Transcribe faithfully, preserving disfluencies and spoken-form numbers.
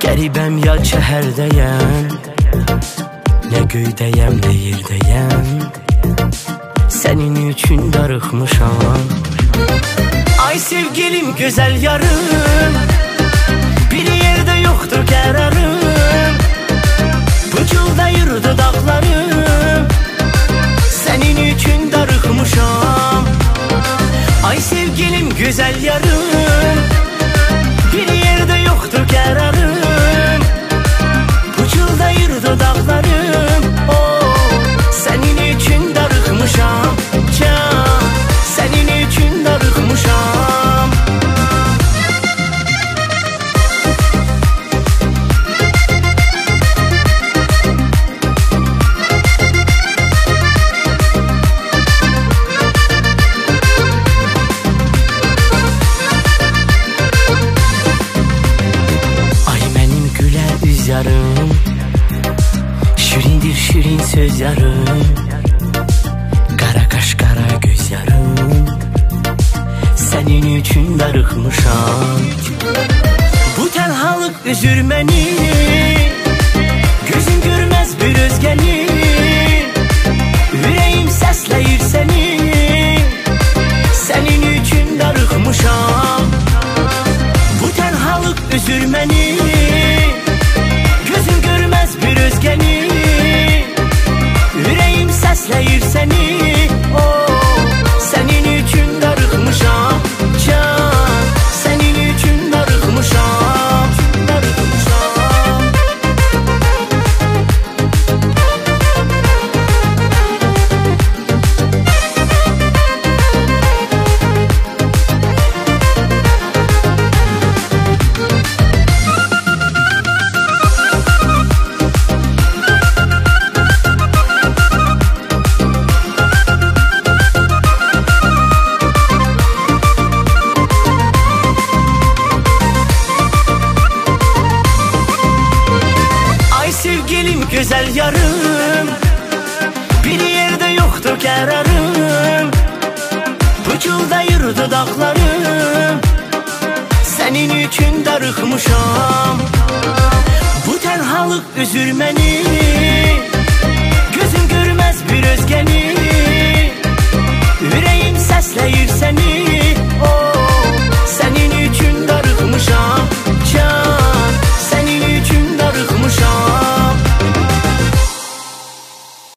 Qəribəm ya şəhərdəyəm, nə göydəyəm, nə yerdəyəm, sənin üçün darıxmışam. Ay sevgilim, gözəl yarım, bir yerdə yoxdur qərarım, pıçıldayır dodaqlarım, sənin üçün darıxmışam. Ay sevgilim, gözəl yarım, bir yerdə yoxdur qərarım, pıçıldayır dodaqlarım, oh, sənin üçün darıxmışam, can, sənin üçün darıxmışam. Yarım, şirindir şirin söz yarım, qara qaş, qara göz yarım, sənin üçün darıxmışam. Bu tənhalıq üzür məni, gözün görməz bir özgəni, ürəyim səsləyir səni, sənin üçün darıxmışam. Bu tənhalıq üzür məni, gözün görməz bir özgəni, ürəyim səsləyir səni, oh, sənin üçün darıxmışam, can, sənin üçün darıxmışam, darıxmışam. Sevgilim, gözəl yarım, bir yerdə yoxdur qərarım, pıçıldayır dodaqlarım, sənin üçün darıxmışam. Bu tənhalıq üzür məni, gözün görməz bir özgəni, ürəyim səsləyir səni,